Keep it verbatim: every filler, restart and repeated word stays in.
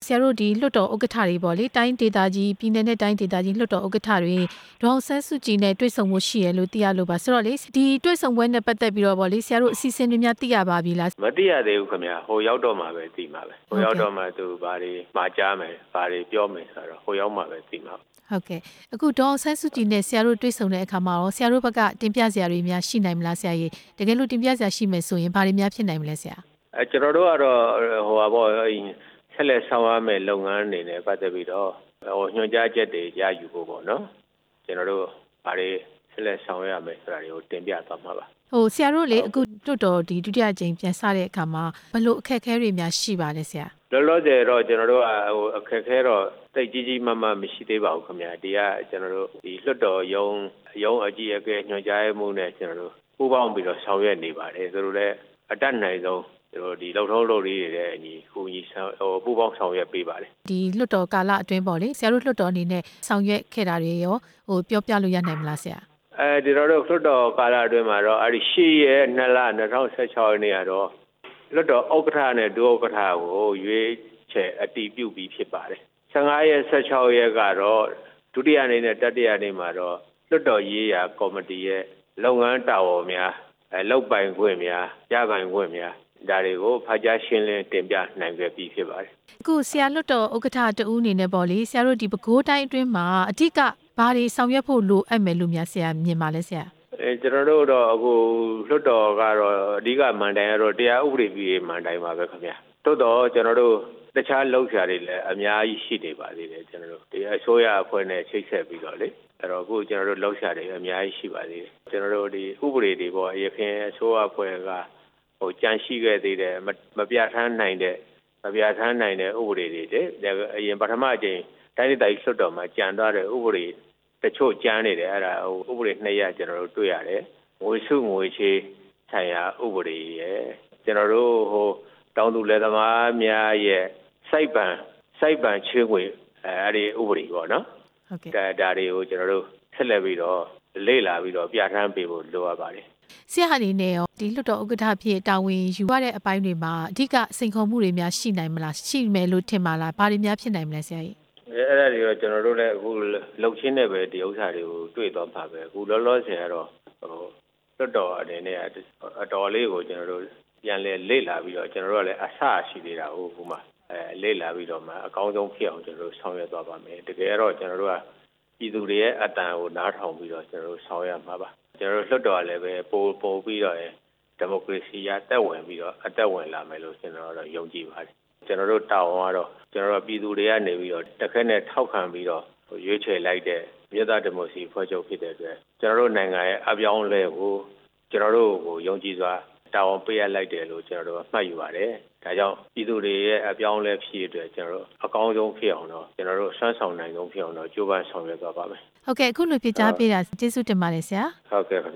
ဆရာတို့ဒီလွတ်တော်ဥက္ကဋ္ဌတွေပေါ့လေတိုင်းဒေသကြီးပြည်နယ်နဲ့တိုင်းဒေသကြီးလွတ်တော်ဥက္ကဋ္ဌတွေဒေါအောင်ဆန်းစုကြည်နဲ့တွေ့ဆုံမှုရှိရလို့သိရလို့ပါဆိုတော့လေဒီတွေ့ဆုံပွဲနဲ့ပတ်သက်ပြီးတော့ပေါ့လေဆရာတို့အစီအစဉ်တွေများသိရပါပြီလားမသိရသေးဘူးခင်ဗျာဟိုရောက်တော့မှပဲသိမှာပဲဟိုရောက်တော့မှသူဘာတွေမှာကြားမယ်ဘာတွေပြောမယ်ဆိုတော့ဟိုရောက်မှပဲသိမှာဟုတ်ကဲ့အခုဒေါအောင်ဆန်းစုကြည်နဲ့ဆရာတို့တွေ့ဆုံတဲ့အခါမှာရောဆရာတို့ဘက်ကတင်ပြစရာတွေများရှိနိုင်မလားဆရာကြီးတကယ်လို့တင်ပြစရာရှိမယ်ဆိုရင်ဘာတွေများဖြစ်နိုင်မလဲဆရာအဲကျွန်တော်တို့ကတော့ဟိုပါပေါ့ဆက်လက်ဆောင်ရမယ့်လုပ်ငန်းအနေနဲ့ပတ်သက်ပြီးတော့ဟိုညွှန်ကြားချက်တွေရယူဖို့ပေါ့နော်ကျွန်တော်တို့ဘာတွေဆက်လက်ဆောင်ရမယ်ဆိုတာတွေကိုတင်ပြသွားမှာပါဟိုဆရာတို့လေအခုတွတ်တော်ဒီဒုတိယကြိမ်ပြန်စတဲ့အခါမှာဘယ်လိုအခက်အခဲတွေများရှိပါလဲဆရာလောလောဆယ်တော့ကျွန်တော်တို့ဟိုအခက်အခဲတော့တိတ်ကြီးကြီးမမမရှိသေးပါဘူးခင်ဗျာဒီကကျွန်တော်တို့ဒီလွတ်တော်ရုံးရုံးအကြီးအကဲညွှန်ကြားမှုနဲ့ကျွန်တော်တို့ပူးပေါင်းပြီးတော့ဆောင်ရွက်နေပါတယ်ဆိုတော့လည်းအတတ်နိုင်ဆုံးတို့ဒီလှုပ်ထုံးလုပ်လေးတွေလည်းအညီခုကြီးဟိုပူပေါင်းဆောင်ရွက်ပေးပါတယ်ဒီလွတ်တော်ကာလအတွင်းပေါ့လေဆရာတို့လွတ်တော်အနေနဲ့ဆောင်ရွက်ခဲ့တာတွေရောဟိုပြောပြလို့ရနိုင်မလားဆရာအဲဒီတော့လွတ်တော်ကာလအတွင်းမှာတော့အဲဒီရှေ့ရဲ့နှစ်လ၂၀၁၆ရက်နေ့ကတော့လွတ်တော်ဥက္ကဋ္ဌနဲ့ဒုဥက္ကဋ္ဌကိုရွေးချယ်အတည်ပြုပြီးဖြစ်ပါတယ်၁၅ရက်၁၆ရက်ကတော့ဒုတိယနေ့နဲ့တတိယနေ့မှာတော့လွတ်တော်ရေးရာကော်မတီရဲ့လုပ်ငန်းတာဝန်များအဲလုပ်ပိုင်ခွင့်များရပိုင်ခွင့်များဒါတွေကိုဖတ်ကြားရှင်းလင်းတင်ပြနိုင်ခဲ့ပြီးဖြစ်ပါတယ်အခုဆရာလွတ်တော်ဥက္ကဋ္ဌတဦးအနေနဲ့ပေါ့လေဆရာတို့ဒီပဲခူးတိုင်းအတွင်းမှာအဓိကဘာတွေဆောင်ရွက်ဖို့လိုအပ်မယ်လို့များဆရာမြင်ပါလဲဆရာအဲကျွန်တော်တို့တော့အခုလွတ်တော်ကတော့အဓိကမန်တိုင်ကတော့တရားဥပဒေပြည်မန်တိုင်ပါပဲခင်ဗျာတိုးတော့ကျွန်တော်တို့တခြားလှုပ်ရှားတွေလည်းအများကြီးရှိနေပါသေးတယ်ကျွန်တော်တို့ဒီအစိုးရအဖွဲ့နဲ့ချိတ်ဆက်ပြီးတော့လေအဲ့တော့အခုကျွန်တော်တို့လှုပ်ရှားတွေအများကြီးရှိပါသေးတယ်ကျွန်တော်တို့ဒီဥပဒေတွေပေါ့အရင်အစိုးရအဖွဲ့ကဟိုကြန့်ရှိခဲ့သေးတယ်မပြဋ္ဌာန်းနိုင်တဲ့မပြဋ္ဌာန်းနိုင်တဲ့ဥပဒေတွေတဲ့အရင်ပထမအကြိမ်တိုင်းဒေသကြီးလွှတ်တော်မှာကြံသွားတဲ့ဥပဒေတချို့ကြမ်းနေတယ်အဲ့ဒါဟိုဥပဒေနှစ်ရပ်ကျွန်တော်တို့တွေ့ရတယ်ငွေစုငွေချေးဆိုင်ရာဥပဒေရဲ့ကျွန်တော်တို့ဟိုတောင်သူလယ်သမားများရဲ့စိုက်ပံစိုက်ပံချေးငွေအဲ့ဒီဥပဒေပေါ့နော်ဟုတ်ကဲ့ဒါဒါတွေကိုကျွန်တော်တို့ဆက်လက်ပြီးတော့လေ့လာပြီးတော့ပြဋ္ဌာန်းပေးဖို့လိုအပ်ပါတယ်ဆရာအနေနဲ့ရောဒီလွတ်တော်ဥက္ကဋ္ဌဖြစ်တာဝန်ယူရတဲ့အပိုင်းတွေမှာအဓိကစိန်ခေါ်မှုတွေများရှိနိုင်မလားရှိမယ်လို့ထင်ပါလားဘာတွေများဖြစ်နိုင်မလဲဆရာကြီးအဲအဲ့ဒါတွေတော့ကျွန်တော်တို့လည်းအခုလှုပ်ချင်းတဲ့ပဲဒီဥစ္စာတွေကိုတွေ့တော့ပါပဲအခုလောလောဆယ်ကတော့ဟိုလွတ်တော်အနေနဲ့အတော်လေးကိုကျွန်တော်တို့ပြန်လဲလေ့လာပြီးတော့ကျွန်တော်တို့ကလည်းအဆရှိသေးတာဟုတ်ခုမှအဲလေ့လာပြီးတော့မှအကောင်းဆုံးဖြစ်အောင်ကျွန်တော်တို့ဆောင်ရွက်သွားပါမယ်တကယ်တော့ကျွန်တော်တို့ကပြည်သူတွေရဲ့အတန်ကိုနားထောင်ပြီးတော့ကျွန်တော်တို့ဆောင်ရွက်မှာပါကျွန်တော်တို့လွတ်တော်လည်းပဲပို့ပို့ပြီးတော့ဒီမိုကရေစီရတက်ဝင်ပြီးတော့အတက်ဝင်လာမယ်လို့ကျွန်တော်တို့ယုံကြည်ပါတယ်ကျွန်တော်တို့တာဝန်ကတော့ကျွန်တော်တို့ပြည်သူတွေကနေပြီးတော့တစ်ခက်နဲ့ထောက်ခံပြီးတော့ရွေးချယ်လိုက်တဲ့မြေသားဒီမိုကရေစီဖွဲ့ချုပ်ဖြစ်တဲ့အတွက်ကျွန်တော်တို့နိုင်ငံရဲ့အပြောင်းအလဲကိုကျွန်တော်တို့ကိုယုံကြည်စွာတာဝန်ပေးရလိုက်တယ်လို့ကျွန်တော်တို့မှတ်ယူပါတယ်ဒါကြောင့်ပြည်သူတွေရဲ့အပြောင်းအလဲဖြစ်တဲ့အတွက်ကျွန်တော်တို့အကောင်းဆုံးဖြစ်အောင်တော့ကျွန်တော်တို့ဆွမ်းဆောင်နိုင်ဆုံးဖြစ်အောင်တော့ကြိုးပမ်းဆောင်ရွက်သွားပါမယ်ဟုတ်ကဲ့အခုလိုပြကြားပေးတာကျေးဇူးတင်ပါတယ်ဆရာဟုတ်ကဲ့